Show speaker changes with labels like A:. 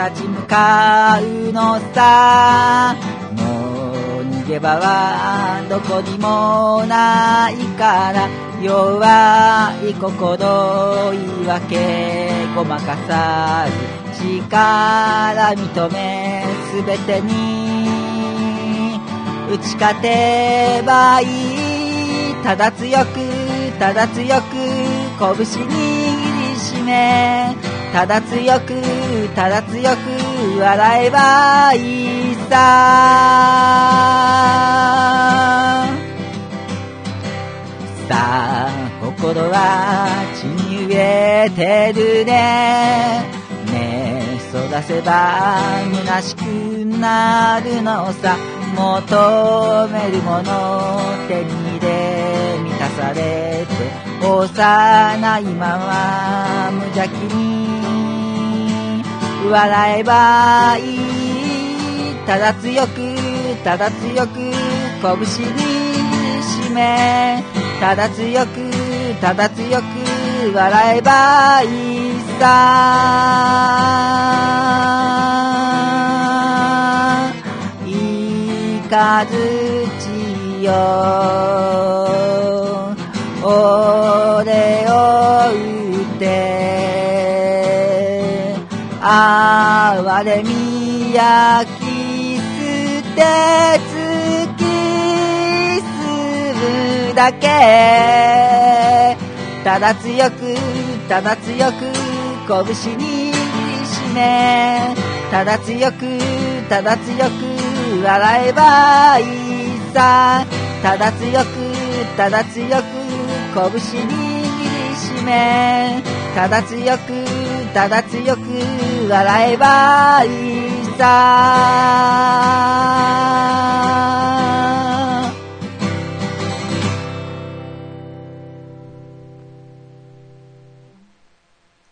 A: 立ち向かうのさ。もう逃げ場はどこにもないから、弱い心言い訳ごまかさず、力認めすべてに打ち勝てばいい。ただ強くただ強く拳握りしめ、ただ強くただ強く笑えばいいさ。さあ心は地に植えてるね。目そらせば虚しくなるのさ。求めるもの手に入れ満たされて、幼いまま無邪気に笑えばいい。ただ強くただ強く拳にしめ、ただ強くただ強く笑えばいいさ。いかずちよ俺を打って哀れみ焼き捨て突き進むだけ。ただ強くただ強く拳にしめ、ただ強くただ強く笑えばいいさ。ただ強くただ強く拳にしめ、ただ強くただ強く笑えばいいさ。